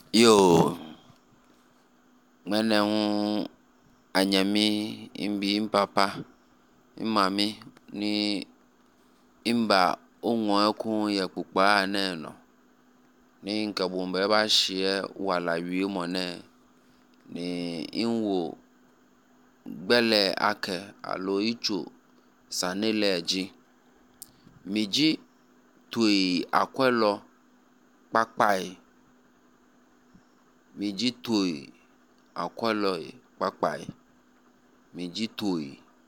Yo, mene anyami imbi impapa imami ni imba onwo ekun ye pupa ne no ni nkabumbe ba hye wala wie mo ne ni inwo gbele ake alo icho saneleji miji tui akwelo papai miji tui akwelo papai miji tui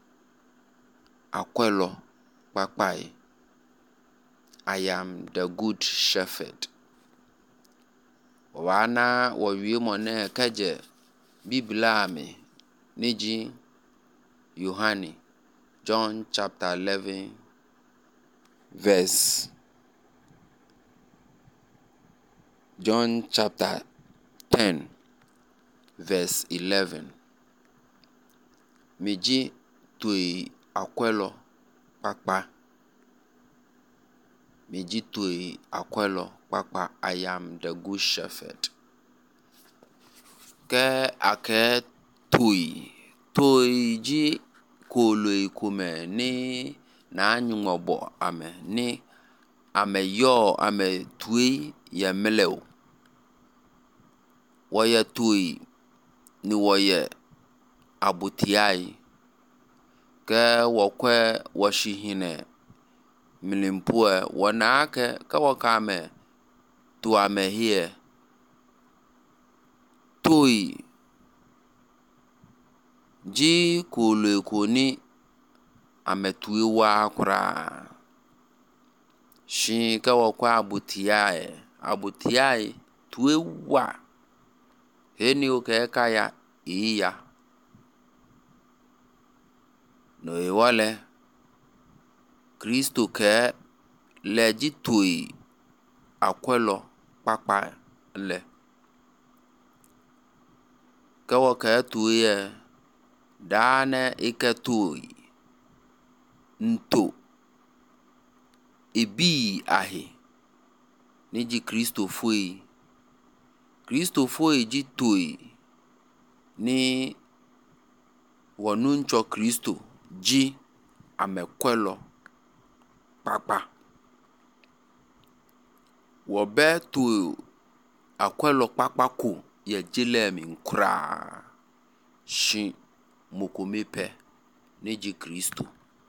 akwelo papai. I am the good shepherd. Wana wawie mone kaje Biblia ame niji Yohani John chapter 11 verse John chapter 10 verse 11. Miji tui akwelo papa. Miji tui akwelo papa. I am the good shepherd. Ke ake tui ji kolo ikume ni na anyumobo ame ni ame yo ame tui ye meleo. Woye tui ni woye abutiai ke wokwe washihine milimpue wanake ka wakame tu ame hie tui ji kulu kuni ame tui wa kura shi ka wakwa abutiai tui wa heni oke kaya iya no iwale Kristo ke leji tui akwelo papa le ka waka tui ye dane ike tui nto ibi ahi niji Kristo foi ji tui ni wanuncho Kristo ji amekwelo papa. Wobe tui akwelo papa ko ye jile mi nkura shi mukumipe niji Kristo.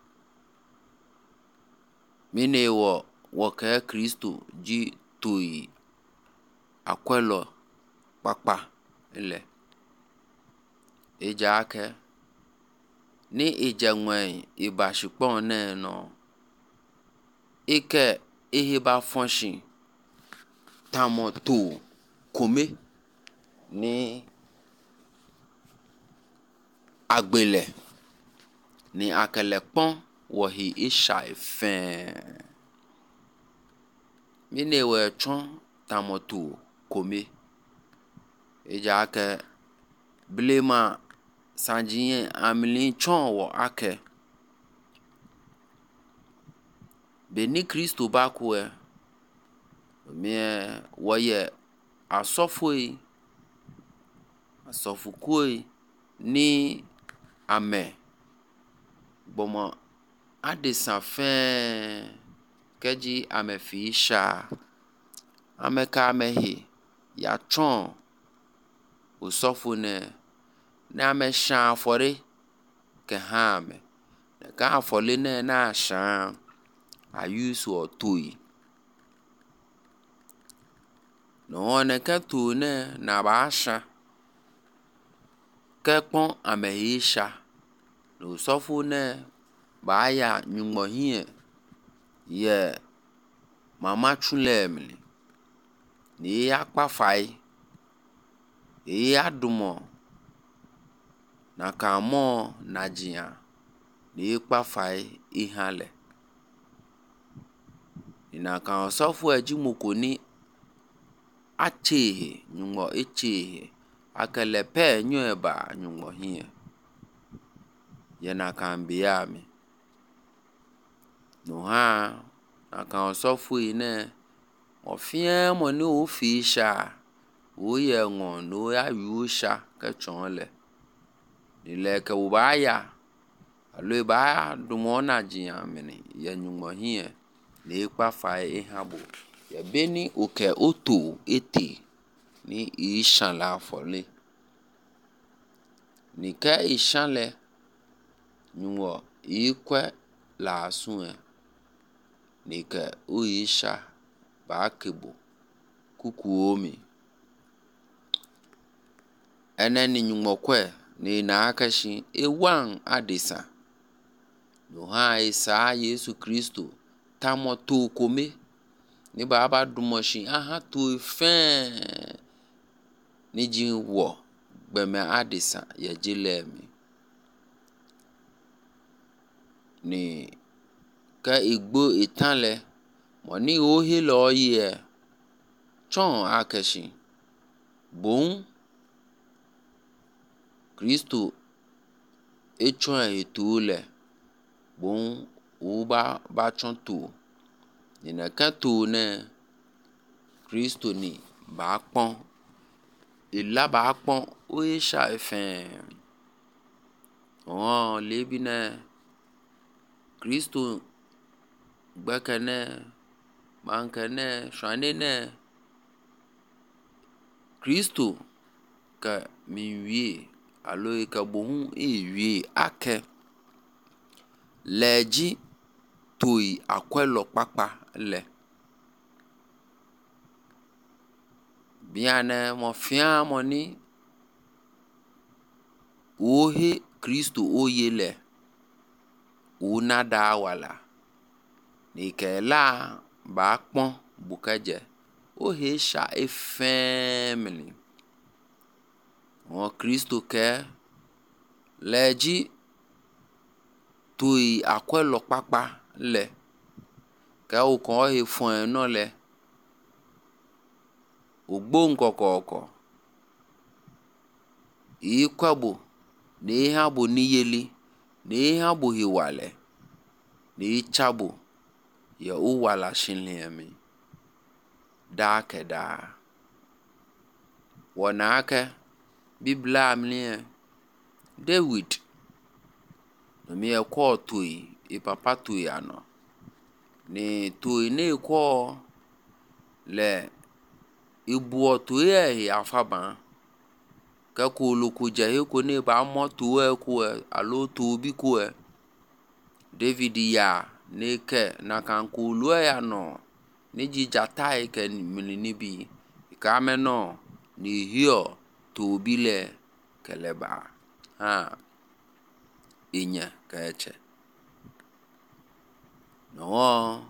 Mine woke Kristo ji tui akwelo papa le eja ake ni ijengwen ibashipon ne no ike ihiba function tamoto kome ni agbele ni akelepon wohi isha efen mine we chon tamoto kome eja ake blema sanjiye amili chon wo ake beni Kristo bakwe me woye asofukui ni ame bomo adesafen keji ame fisha ame ka amehi ya chon usofune na ame shan afore ke ha ame ka afole ne na shan ayusu otui no ne ka tu ne na ba shan ke pon amehisha no sofune ba ya nyumohie ye mama chulemli ni ya kpafai ya dumo na kamo najia ni kpafai ihale ina kan sofu ejimoko ni achehe nyumo echehe akelepe nyoeba nyumohie ye na kan biami no ha na kan sofu ine ofie mo ni ofisha o ye ngon no ya yusha ka chonle ni le ka ubaya alo ba dumona jiamene ya nyumo hie le pa fa habo ya beni oke oto ete ni ishan la fole ni ka ishan le nyumo ikwe la asun ni ka o isha ba kebo kukuomi eneni nyumo kwe ni na akashi ewan adisa no ha isa Yesu Kristo tamo to kome ni baba dumoshi aha to fe ni jinwo gbeme adisa ya jilemi ni ka igbo itanle mo ni ohe lo ye chon akashi bon Kristo echon etule bon uba ba chon to ni na ka to ne Kristo ni ba pon ila ba pon o isha efen o lebi ne Kristo gbekene mankene shwane ne Kristo ka miwie alo ka bohun ewie ake leji toyi akwelo papa le biane mo fia moni ohe Kristo oyele unada wala ni kela ba pon bukaje ohe sha efemili o Kristo ke leji toyi akwelo papa le ka o kon he fun no le ogbo nkokoko ikwabo ne ha bo niyeli ne ha bo hiwale ne chabo ya o wala shinlemi da keda wona ake biblia amlie David no mi ekwo toyi papa toyi ano ni toyi ne ekwo le ibu toyi afaban ka ko loko je ko ne ba moto ko alo to bi ko David ya ne ke na kan ko lu ya no ni jijata e ke ni bi ka me no ni hio to bi le keleba ha inya ka eche no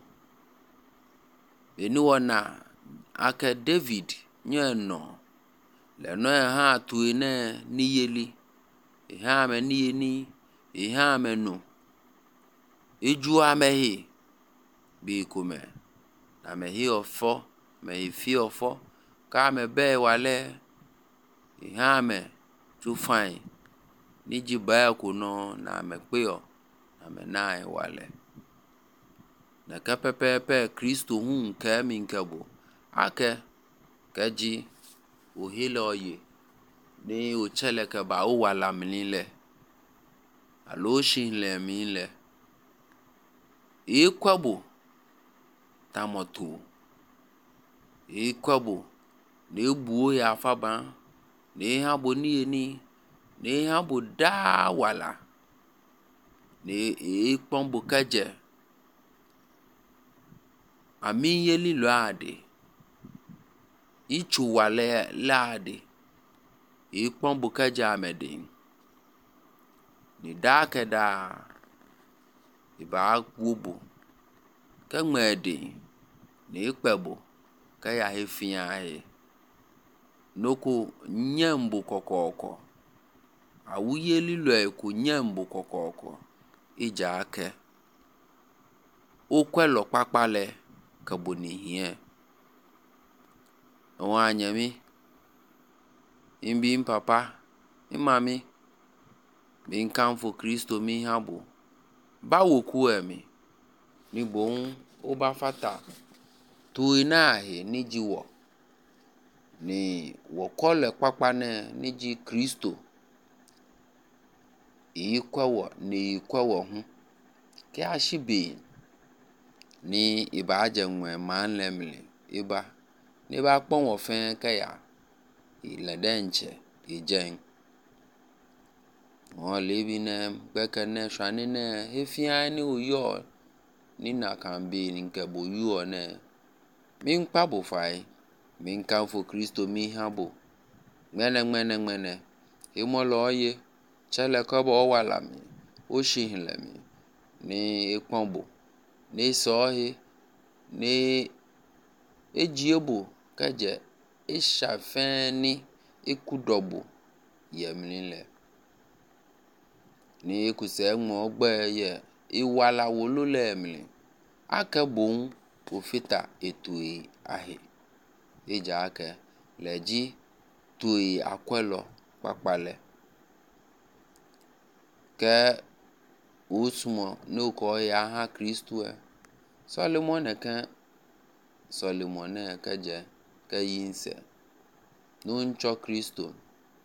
eni wona ake David nye no le no ha tu ne niyeli ha me niyeni ha me no eju amehi bi kume na me hi ofo me fi ofo ka me be wale ha me tu fine ni jiba ko no na me pe o na me na wale na ka pepe Kristo hun ka mi nkabo ake kaji o hilo ye ni o chele ka ba o wala minile alo shin le minle ikwabo tamoto ikwabo ne buo ya faban ne ha bo ni ne ha bo da wala ne ikpombo kaje ami yeli lo ade ichu wale lade ikpombo kaje amede ni da keda iba kubo ka ngmede ni ikpebo ka ya hefia he noko nyembo kokoko awuye lilo eko nyembo kokoko ija ake okwelo papale kaboni hie onyami imbi papa imami bin kanfo Kristo mi habo bawo ku emi ni bon o ba fata tu ina he ni jiwo ni wokole kpakpane niji Kristo ikwewo ni ikwewo hu ke ashibi ni iba jenwe manle mli iba ni ba pon wo fen kaya iledenche ijen o lebi ne bekene shani ne efia ni uyo ni na kan be ni nke bo yuo ne min pa bo fai min kan fo Kristo mi habo mene imo lo ye chele ko bo wala mi o shihle mi ni iponbo ni so he ni ejiebo kaje ishafeni ikudobo yemlinle ni ikuse mo gbe ye iwala wolo le mli akebon ofita etui ahe eja ake leji tui akwelo papale ke usmo no ko ya ha Kristo Solomon kaje kayinse no ncho Kristo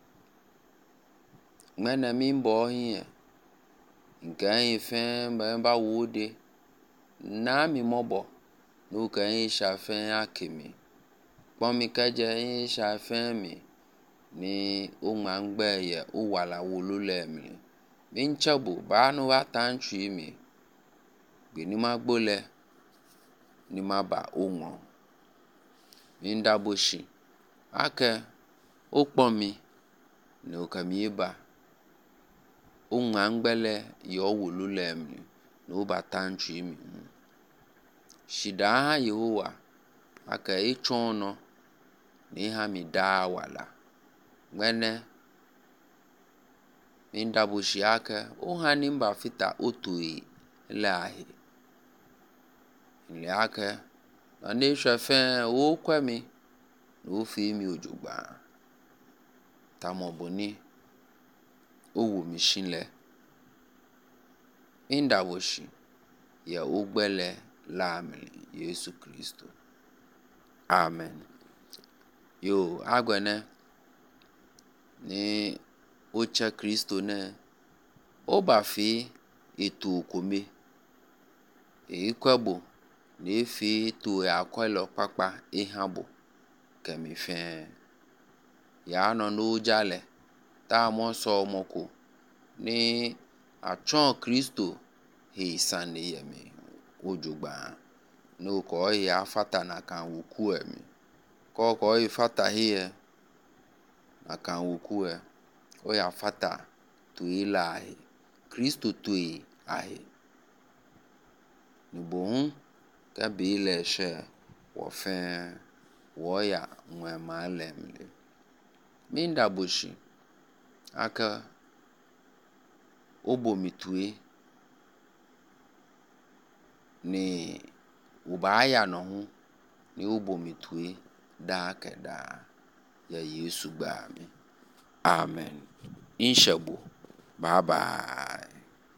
mena mimbo hie nke ifen ba wode na mi mobo no kan ishafen akimi pomi kaje ishafen mi ni o ma ngbe ye o wala wolo le mi min chabo ba no wa tantri mi gbe ni ma gbole ni ma ba onwo min daboshi ake o pomi no kami ba o ma ngbele yo wolo le mi no ba tantri mi shida ha Yehowa aka ichono ni ha mi da wala ngene min daboshi aka o hani mba fita otui lahi ile aka na ne hwefen o kwemi no fi mi ojugba tamoboni o wo mi shinle min daboshi ya ogbele lamli Yesu Kristo amen yo agwene ni oche Kristo ne o ba fi etu okome ikwebo ni fi tu akwelo papa ihabo kemi fen ya no jale ta mo so moko ni achon Kristo he sane yemi ojugba no ko ya fata na kan wuku emi ko ifata hie na kan wuku o ya fata tu ilahi Kristo tu ahi ni bohun ka be le she wo fen wo ya nwe ma lemle min daboshi aka obomitue ni ubaya no hu ni obomitue da keda ya Yesu gba mi amen inshabo bye bye.